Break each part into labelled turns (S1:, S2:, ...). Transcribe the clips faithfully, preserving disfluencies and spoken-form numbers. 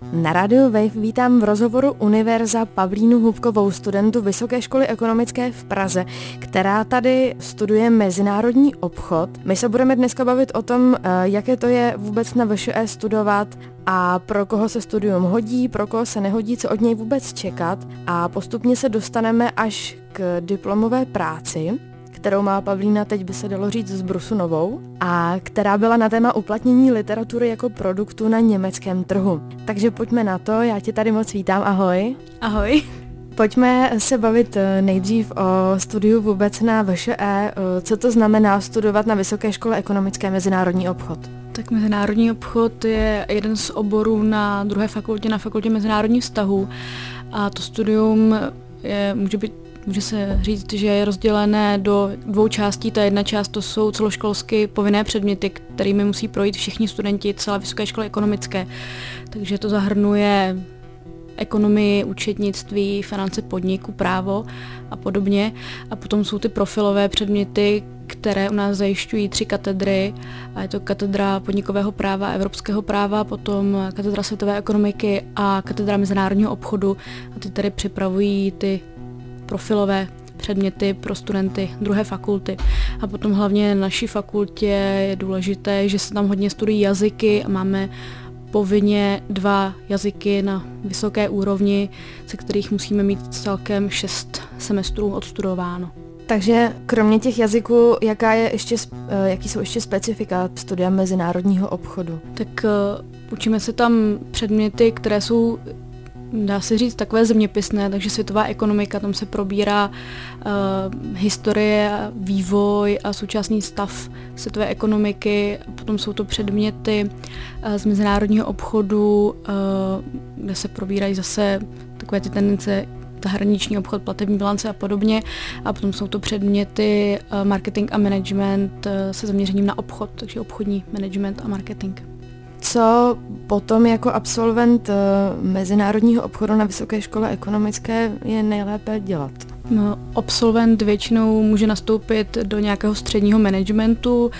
S1: Na rádiu Wave vítám v rozhovoru Univerza Pavlínu Hubkovou, studentu Vysoké školy ekonomické v Praze, která tady studuje mezinárodní obchod. My se budeme dneska bavit o tom, jaké to je vůbec na V Š E studovat a pro koho se studium hodí, pro koho se nehodí, co od něj vůbec čekat, a postupně se dostaneme až k diplomové práci, kterou má Pavlína, teď by se dalo říct, z brusu novou, a která byla na téma uplatnění literatury jako produktu na německém trhu. Takže pojďme na to, já tě tady moc vítám, ahoj.
S2: Ahoj.
S1: Pojďme se bavit nejdřív o studiu vůbec na V Š E. Co to znamená studovat na Vysoké škole ekonomické mezinárodní obchod?
S2: Tak mezinárodní obchod je jeden z oborů na druhé fakultě, na fakultě mezinárodních vztahů, a to studium je, může být Může se říct, že je rozdělené do dvou částí. Ta jedna část to jsou celoškolsky povinné předměty, kterými musí projít všichni studenti celé Vysoké školy ekonomické. Takže to zahrnuje ekonomii, účetnictví, finance podniku, právo a podobně. A potom jsou ty profilové předměty, které u nás zajišťují tři katedry. A je to katedra podnikového práva a evropského práva, potom katedra světové ekonomiky a katedra mezinárodního obchodu. A ty tady připravují ty profilové předměty pro studenty druhé fakulty. A potom hlavně na naší fakultě je důležité, že se tam hodně studují jazyky a máme povinně dva jazyky na vysoké úrovni, ze kterých musíme mít celkem šest semestrů odstudováno.
S1: Takže kromě těch jazyků, jaká je ještě, jaký jsou ještě specifika studia mezinárodního obchodu?
S2: Tak uh, učíme se tam předměty, které jsou, dá se říct, takové zeměpisné, takže světová ekonomika, tam se probírá uh, historie, vývoj a současný stav světové ekonomiky. Potom jsou to předměty uh, z mezinárodního obchodu, uh, kde se probírají zase takové ty tendence, zahraniční obchod, platební bilance a podobně. A potom jsou to předměty uh, marketing a management uh, se zaměřením na obchod, takže obchodní management a marketing.
S1: Co potom jako absolvent mezinárodního obchodu na Vysoké škole ekonomické je nejlépe dělat?
S2: No, absolvent většinou může nastoupit do nějakého středního managementu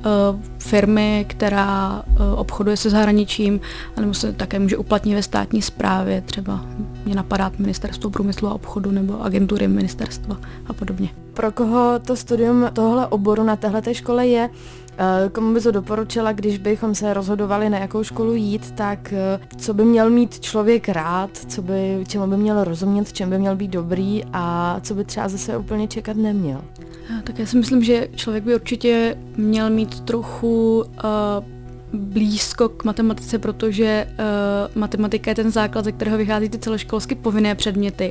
S2: firmy, která obchoduje se zahraničím, anebo se také může uplatnit ve státní správě, třeba mě napadá Ministerstvo průmyslu a obchodu nebo agentury ministerstva a podobně.
S1: Pro koho to studium tohle oboru na téhleté škole je? Komu by to doporučila, když bychom se rozhodovali, na jakou školu jít, tak co by měl mít člověk rád, co by, čemu by měl rozumět, čem by měl být dobrý a co by třeba zase úplně čekat neměl?
S2: Tak já si myslím, že člověk by určitě měl mít trochu uh, blízko k matematice, protože uh, matematika je ten základ, ze kterého vychází ty celoškolsky povinné předměty.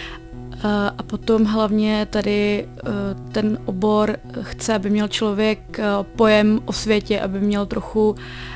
S2: A potom hlavně tady ten obor chce, aby měl člověk pojem o světě, aby měl trochu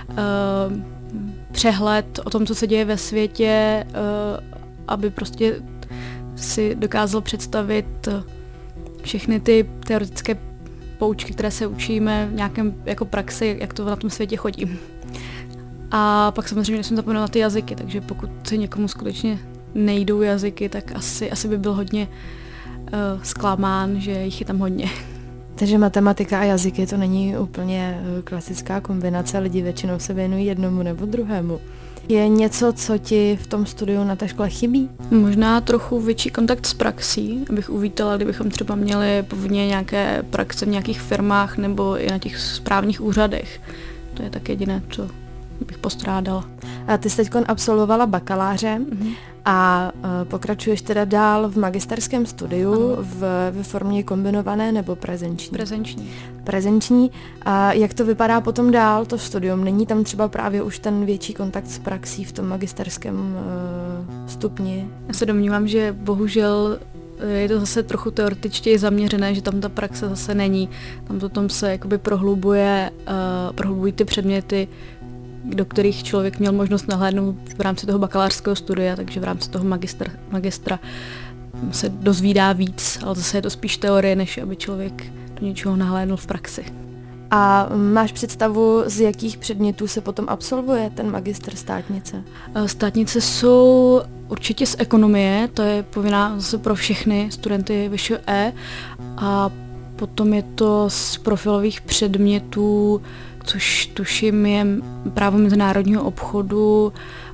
S2: přehled o tom, co se děje ve světě, aby prostě si dokázal představit všechny ty teoretické poučky, které se učíme v nějakém jako praxi, jak to na tom světě chodí. A pak samozřejmě nesmím zapomenout na ty jazyky, takže pokud se někomu skutečně nejdou jazyky, tak asi, asi by byl hodně uh, zklamán, že jich je tam hodně.
S1: Takže matematika a jazyky to není úplně klasická kombinace, lidi většinou se věnují jednomu nebo druhému. Je něco, co ti v tom studiu na té škole chybí?
S2: Možná trochu větší kontakt s praxí, abych uvítala, kdybychom třeba měli povinně nějaké praxe v nějakých firmách nebo i na těch správních úřadech. To je tak jediné, co bych postrádala.
S1: A ty jsi teď absolvovala bakaláře mm-hmm. a uh, pokračuješ teda dál v magisterském studiu v, ve formě kombinované nebo prezenční?
S2: Prezenční.
S1: Prezenční. A jak to vypadá potom dál, to studium? Není tam třeba právě už ten větší kontakt s praxí v tom magisterském uh, stupni?
S2: Já se domnívám, že bohužel je to zase trochu teoretičtěji zaměřené, že tam ta praxe zase není. Tam potom se jakoby prohlubuje, uh, prohlubují ty předměty, do kterých člověk měl možnost nahlédnout v rámci toho bakalářského studia, takže v rámci toho magistra, magistra se dozvídá víc, ale zase je to spíš teorie, než aby člověk do něčeho nahlédnul v praxi.
S1: A máš představu, z jakých předmětů se potom absolvuje ten magister státnice?
S2: Státnice jsou určitě z ekonomie, to je povinná zase pro všechny studenty V Š E, a potom je to z profilových předmětů, což tuším je právo mezinárodního obchodu,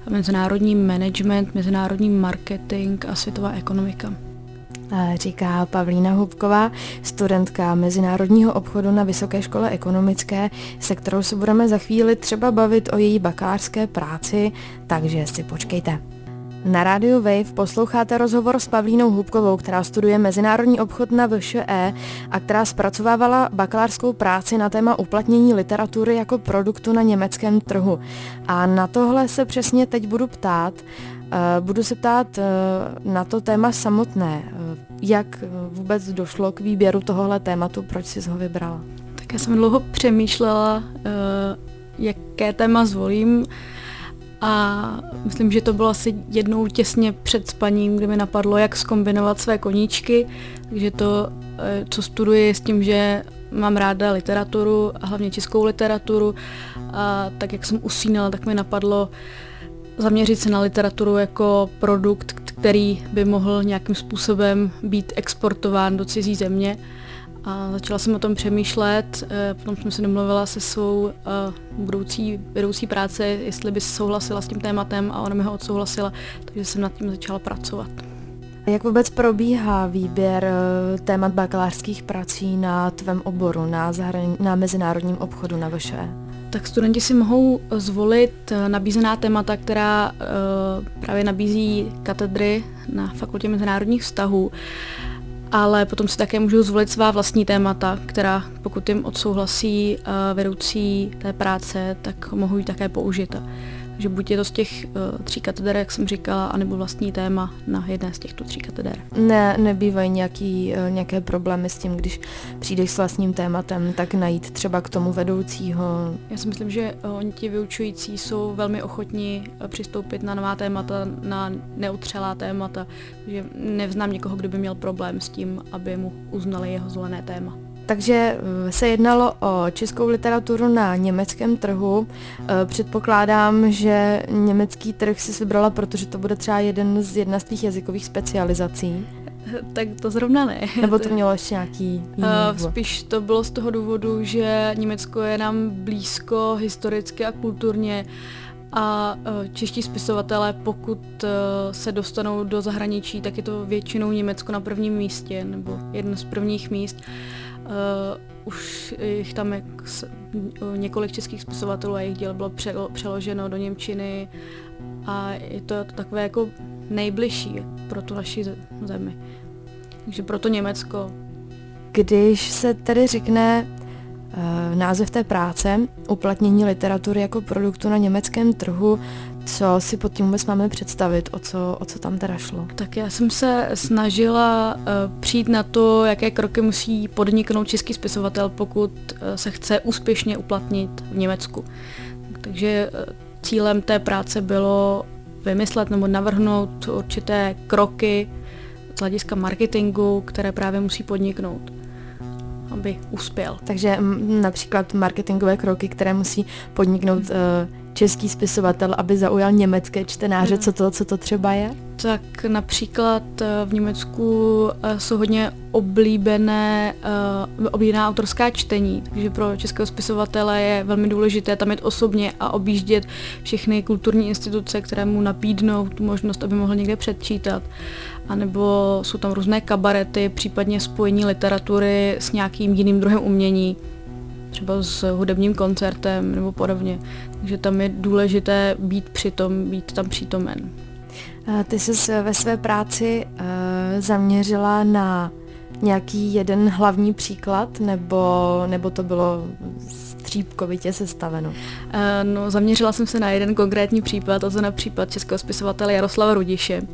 S2: mezinárodní management, mezinárodní marketing a světová ekonomika.
S1: Říká Pavlína Hubková, studentka mezinárodního obchodu na Vysoké škole ekonomické, se kterou se budeme za chvíli třeba bavit o její bakalářské práci, takže si počkejte. Na rádiu Wave posloucháte rozhovor s Pavlínou Hubkovou, která studuje mezinárodní obchod na V Š E a která zpracovávala bakalářskou práci na téma uplatnění literatury jako produktu na německém trhu. A na tohle se přesně teď budu ptát. Budu se ptát na to téma samotné. Jak vůbec došlo k výběru tohohle tématu, proč jsi ho vybrala?
S2: Tak já jsem dlouho přemýšlela, jaké téma zvolím, a myslím, že to bylo asi jednou těsně před spaním, kdy mi napadlo, jak zkombinovat své koníčky. Takže to, co studuji, s tím, že mám ráda literaturu a hlavně českou literaturu, a tak jak jsem usínala, tak mi napadlo zaměřit se na literaturu jako produkt, který by mohl nějakým způsobem být exportován do cizí země. A začala jsem o tom přemýšlet, potom jsem se domluvila se svou budoucí vedoucí práce, jestli by souhlasila s tím tématem, a ona mi ho odsouhlasila, takže jsem nad tím začala pracovat.
S1: Jak vůbec probíhá výběr témat bakalářských prací na tvém oboru, na, zahrani- na mezinárodním obchodu na V Š E?
S2: Tak studenti si mohou zvolit nabízená témata, která právě nabízí katedry na Fakultě mezinárodních vztahů, ale potom si také můžou zvolit svá vlastní témata, která pokud jim odsouhlasí vedoucí té práce, tak mohou ji také použít. Takže buď je to z těch uh, tří kateder, jak jsem říkala, anebo vlastní téma na jedné z těchto tří kateder.
S1: Ne, nebývají nějaký, uh, nějaké problémy s tím, když přijdeš s vlastním tématem, tak najít třeba k tomu vedoucího?
S2: Já si myslím, že uh, oni ti vyučující jsou velmi ochotní uh, přistoupit na nová témata, na neotřelá témata, že neznám někoho, kdo by měl problém s tím, aby mu uznali jeho zvolené téma.
S1: Takže se jednalo o českou literaturu na německém trhu. Předpokládám, že německý trh si vybrala, protože to bude třeba jeden z jedna z tvých jazykových specializací.
S2: Tak to zrovna ne.
S1: Nebo to mělo ještě nějaký jiný
S2: uh, Spíš to bylo z toho důvodu, že Německo je nám blízko historicky a kulturně, a čeští spisovatelé, pokud se dostanou do zahraničí, tak je to většinou Německo na prvním místě, nebo jedno z prvních míst. Uh, už jich tam jak, několik českých spisovatelů a jejich děl bylo přeloženo do němčiny a je to takové jako nejbližší pro tu naši zemi. Takže proto Německo.
S1: Když se tedy řekne uh, název té práce, uplatnění literatury jako produktu na německém trhu, co si pod tím vůbec máme představit, o co, o co tam teda šlo?
S2: Tak já jsem se snažila uh, přijít na to, jaké kroky musí podniknout český spisovatel, pokud uh, se chce úspěšně uplatnit v Německu. Takže uh, cílem té práce bylo vymyslet nebo navrhnout určité kroky z hlediska marketingu, které právě musí podniknout, aby uspěl.
S1: Takže m, například marketingové kroky, které musí podniknout uh, český spisovatel, aby zaujal německé čtenáře, co to, co to třeba je?
S2: Tak například v Německu jsou hodně oblíbené, uh, oblíbená autorská čtení, takže pro českého spisovatele je velmi důležité tam jít osobně a objíždět všechny kulturní instituce, které mu nabídnou tu možnost, aby mohl někde předčítat. A nebo jsou tam různé kabarety, případně spojení literatury s nějakým jiným druhem umění, třeba s hudebním koncertem nebo podobně. Takže tam je důležité být přitom, být tam přítomen.
S1: Ty jsi ve své práci uh, zaměřila na nějaký jeden hlavní příklad, nebo, nebo to bylo střípkovitě sestaveno? Uh,
S2: no, zaměřila jsem se na jeden konkrétní případ, a to na případ českého spisovatele Jaroslava Rudiše,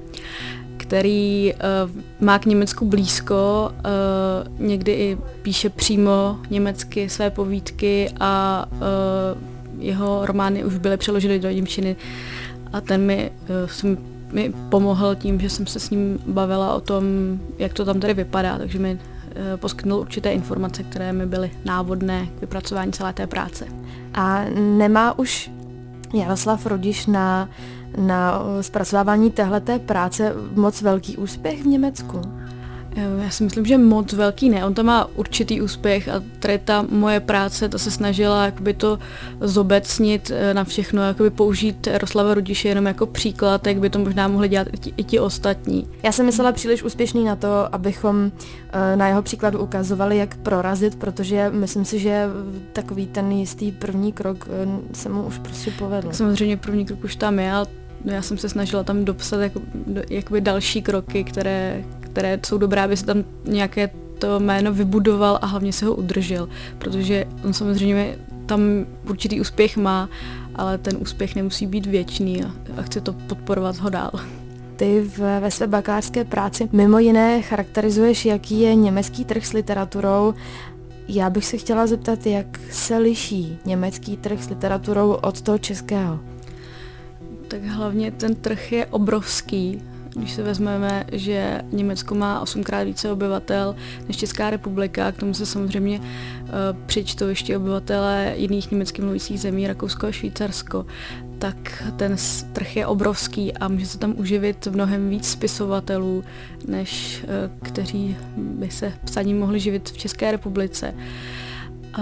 S2: který uh, má k Německu blízko, uh, někdy i píše přímo německy své povídky a uh, jeho romány už byly přeloženy do němčiny a ten mi, uh, jsem, mi pomohl tím, že jsem se s ním bavila o tom, jak to tam tady vypadá, takže mi uh, poskytnul určité informace, které mi byly návodné k vypracování celé té práce.
S1: A nemá už Jaroslav Rudiš na na zpracovávání téhleté práce moc velký úspěch v Německu?
S2: Já si myslím, že moc velký ne. On tam má určitý úspěch a tady ta moje práce, ta se snažila jakoby to zobecnit na všechno, jakoby použít Jaroslava Rudiše jenom jako příklad, jak by to možná mohli dělat i ti, i ti ostatní.
S1: Já jsem myslela příliš úspěšný na to, abychom na jeho příkladu ukazovali, jak prorazit, protože myslím si, že takový ten jistý první krok se mu už prostě povedl.
S2: Tak samozřejmě první krok už tam je, ale já jsem se snažila tam dopsat jako, jakoby další kroky, které které jsou dobré, aby se tam nějaké to jméno vybudoval a hlavně se ho udržel, protože on samozřejmě tam určitý úspěch má, ale ten úspěch nemusí být věčný a, a chce to podporovat ho dál.
S1: Ty v, ve své bakalářské práci mimo jiné charakterizuješ, jaký je německý trh s literaturou. Já bych se chtěla zeptat, jak se liší německý trh s literaturou od toho českého?
S2: Tak hlavně ten trh je obrovský. Když se vezmeme, že Německo má osmkrát více obyvatel než Česká republika, k tomu se samozřejmě uh, přičtou ještě obyvatelé jiných německy mluvících zemí, Rakousko a Švýcarsko, tak ten trh je obrovský a může se tam uživit mnohem víc spisovatelů, než uh, kteří by se psaním mohli živit v České republice. Uh,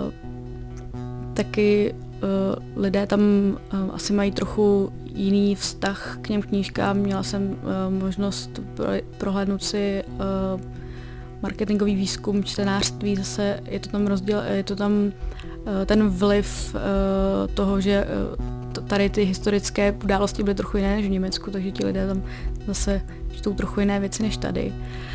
S2: taky uh, lidé tam uh, asi mají trochu jiný vztah k těm knížkám. Měla jsem uh, možnost pro, prohlédnout si uh, marketingový výzkum, čtenářství, zase je to tam rozděl, je to tam uh, ten vliv uh, toho, že uh, tady ty historické události byly trochu jiné než v Německu, takže ti lidé tam zase čtou trochu jiné věci než tady.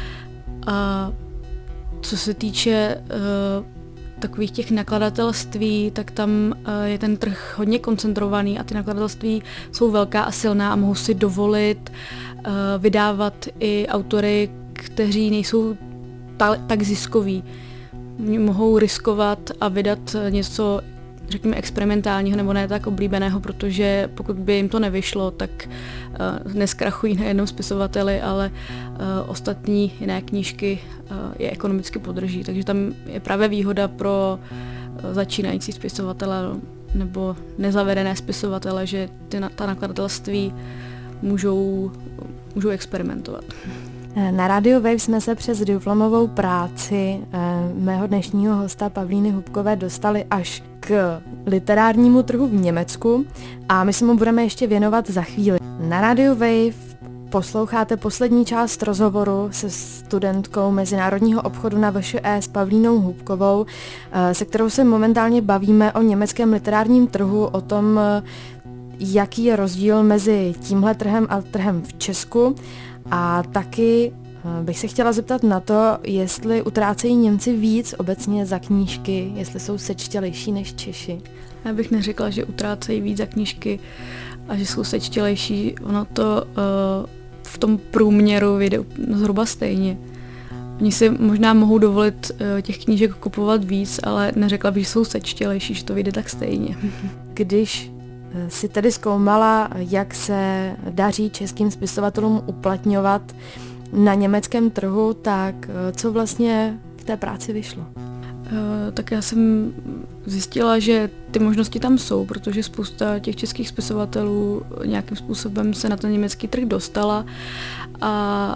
S2: A co se týče uh, takových těch nakladatelství, tak tam uh, je ten trh hodně koncentrovaný a ty nakladatelství jsou velká a silná a mohou si dovolit uh, vydávat i autory, kteří nejsou ta, tak ziskoví. Mohou riskovat a vydat něco, řekněme, experimentálního nebo ne tak oblíbeného, protože pokud by jim to nevyšlo, tak uh, neskrachují nejenom spisovateli, ale uh, ostatní jiné knížky uh, je ekonomicky podrží. Takže tam je právě výhoda pro uh, začínající spisovatele nebo nezavedené spisovatele, že ty, ta nakladatelství můžou, můžou experimentovat.
S1: Na Radio Wave jsme se přes diplomovou práci eh, mého dnešního hosta Pavlíny Hubkové dostali až k literárnímu trhu v Německu a my se mu budeme ještě věnovat za chvíli. Na Radio Wave posloucháte poslední část rozhovoru se studentkou mezinárodního obchodu na V Š E s Pavlínou Hubkovou, eh, se kterou se momentálně bavíme o německém literárním trhu, o tom, eh, jaký je rozdíl mezi tímhle trhem a trhem v Česku. A taky bych se chtěla zeptat na to, jestli utrácejí Němci víc obecně za knížky, jestli jsou sečtělejší než Češi.
S2: Já bych neřekla, že utrácejí víc za knížky a že jsou sečtělejší. Ono to uh, v tom průměru vyjde zhruba stejně. Oni si možná mohou dovolit uh, těch knížek kupovat víc, ale neřekla bych, že jsou sečtělejší, že to vyjde tak stejně.
S1: Když si tedy zkoumala, jak se daří českým spisovatelům uplatňovat na německém trhu, tak co vlastně v té práci vyšlo?
S2: Tak já jsem zjistila, že ty možnosti tam jsou, protože spousta těch českých spisovatelů nějakým způsobem se na ten německý trh dostala a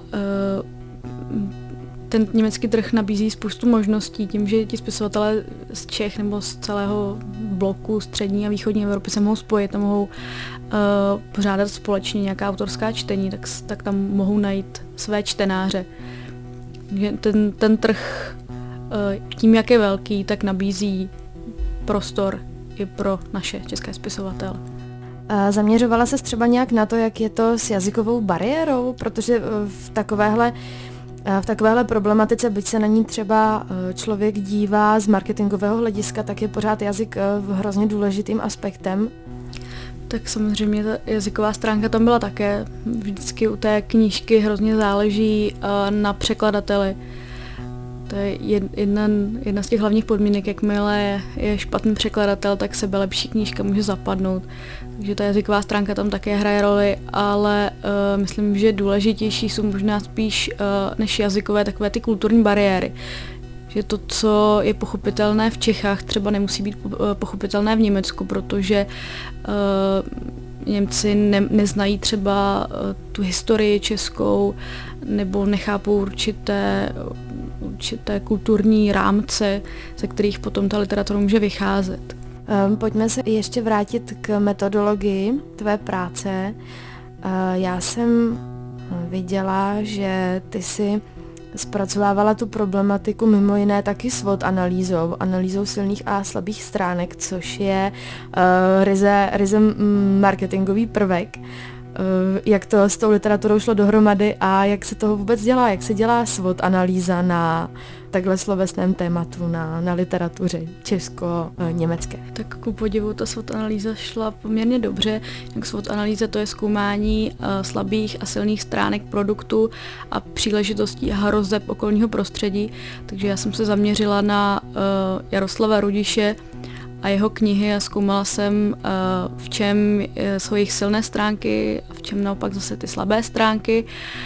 S2: ten německý trh nabízí spoustu možností tím, že ti spisovatelé z Čech nebo z celého bloku střední a východní Evropy se mohou spojit a mohou uh, pořádat společně nějaká autorská čtení, tak, tak tam mohou najít své čtenáře. Ten, ten trh uh, tím, jak je velký, tak nabízí prostor i pro naše české spisovatele.
S1: Zaměřovala ses třeba nějak na to, jak je to s jazykovou bariérou, protože v takovéhle V takovéhle problematice, byť se na ní třeba člověk dívá z marketingového hlediska, tak je pořád jazyk hrozně důležitým aspektem.
S2: Tak samozřejmě ta jazyková stránka tam byla také. Vždycky u té knížky hrozně záleží na překladateli. To je jedna, jedna z těch hlavních podmínek, jakmile je špatný překladatel, tak sebelepší knížka může zapadnout. Takže ta jazyková stránka tam také hraje roli, ale uh, myslím, že důležitější jsou možná spíš uh, než jazykové takové ty kulturní bariéry. Že to, co je pochopitelné v Čechách, třeba nemusí být pochopitelné v Německu, protože uh, Němci ne, neznají třeba tu historii českou nebo nechápou určité, určité kulturní rámce, ze kterých potom ta literatura může vycházet.
S1: Pojďme se ještě vrátit k metodologii tvé práce. Já jsem viděla, že ty si zpracovávala tu problematiku mimo jiné taky SWOT analýzou, analýzou silných a slabých stránek, což je uh, ryze, ryze marketingový prvek. Uh, jak to s tou literaturou šlo dohromady a jak se toho vůbec dělá, jak se dělá SWOT analýza na takhle slovesném tématu, na, na literatuře česko-německé.
S2: Tak ku podivu ta SWOT analýza šla poměrně dobře. Jak SWOT analýza to je zkoumání uh, slabých a silných stránek produktu a příležitostí a hrozeb okolního prostředí. Takže já jsem se zaměřila na uh, Jaroslava Rudiše a jeho knihy a zkoumala jsem, uh, v čem jsou jejich silné stránky a v čem naopak zase ty slabé stránky.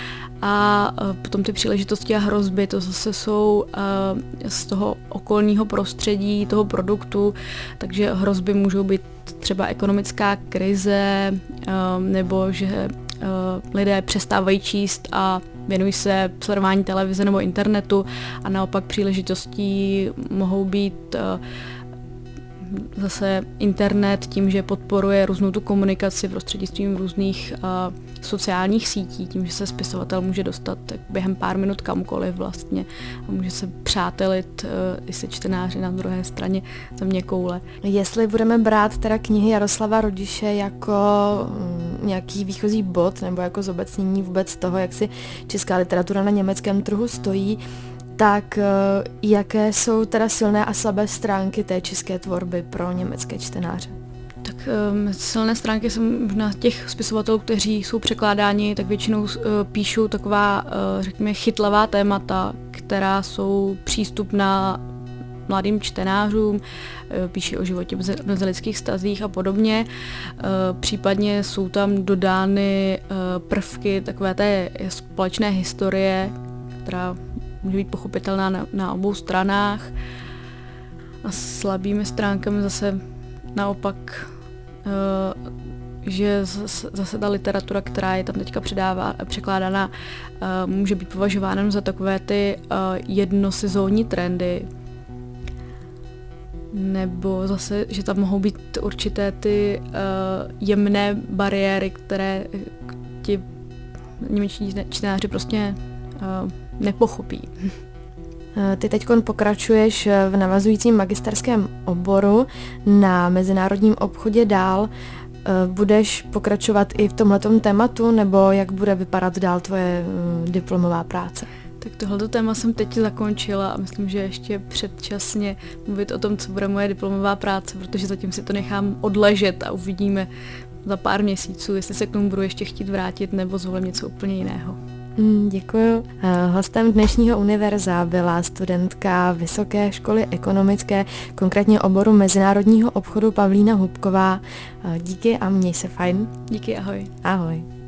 S2: A potom ty příležitosti a hrozby, to zase jsou uh, z toho okolního prostředí, toho produktu, takže hrozby můžou být třeba ekonomická krize, uh, nebo že uh, lidé přestávají číst a věnují se sledování televize nebo internetu a naopak příležitostí mohou být uh, zase internet tím, že podporuje různou tu komunikaci prostřednictvím různých uh, sociálních sítí, tím, že se spisovatel může dostat během pár minut kamkoliv vlastně a může se přátelit uh, i se čtenáři na druhé straně země koule.
S1: Jestli budeme brát teda knihy Jaroslava Rudiše jako um, nějaký výchozí bod nebo jako zobecnění vůbec toho, jak si česká literatura na německém trhu stojí, tak jaké jsou teda silné a slabé stránky té české tvorby pro německé čtenáře?
S2: Tak um, silné stránky jsou možná těch spisovatelů, kteří jsou překládáni, tak většinou uh, píšou taková, uh, řekněme, chytlavá témata, která jsou přístupná mladým čtenářům, uh, píší o životě v mezilidských vztazích a podobně. Uh, případně jsou tam dodány uh, prvky takové té společné historie, která může být pochopitelná na, na obou stranách. A slabými stránkami zase naopak, uh, že zase, zase ta literatura, která je tam teďka předává, překládána, uh, může být považována za takové ty uh, jednosezónní trendy. Nebo zase, že tam mohou být určité ty uh, jemné bariéry, které ti němečtí čtenáři prostě uh, nepochopí.
S1: Ty teďkon pokračuješ v navazujícím magisterském oboru na mezinárodním obchodě dál. Budeš pokračovat i v tomhletom tématu, nebo jak bude vypadat dál tvoje diplomová práce?
S2: Tak tohleto téma jsem teď zakončila a myslím, že ještě předčasně mluvit o tom, co bude moje diplomová práce, protože zatím si to nechám odležet a uvidíme za pár měsíců, jestli se k tomu budu ještě chtít vrátit nebo zvolím něco úplně jiného.
S1: Děkuju. Hostem dnešního Univerza byla studentka Vysoké školy ekonomické, konkrétně oboru mezinárodního obchodu Pavlína Hubková. Díky a měj se fajn.
S2: Díky, ahoj.
S1: Ahoj.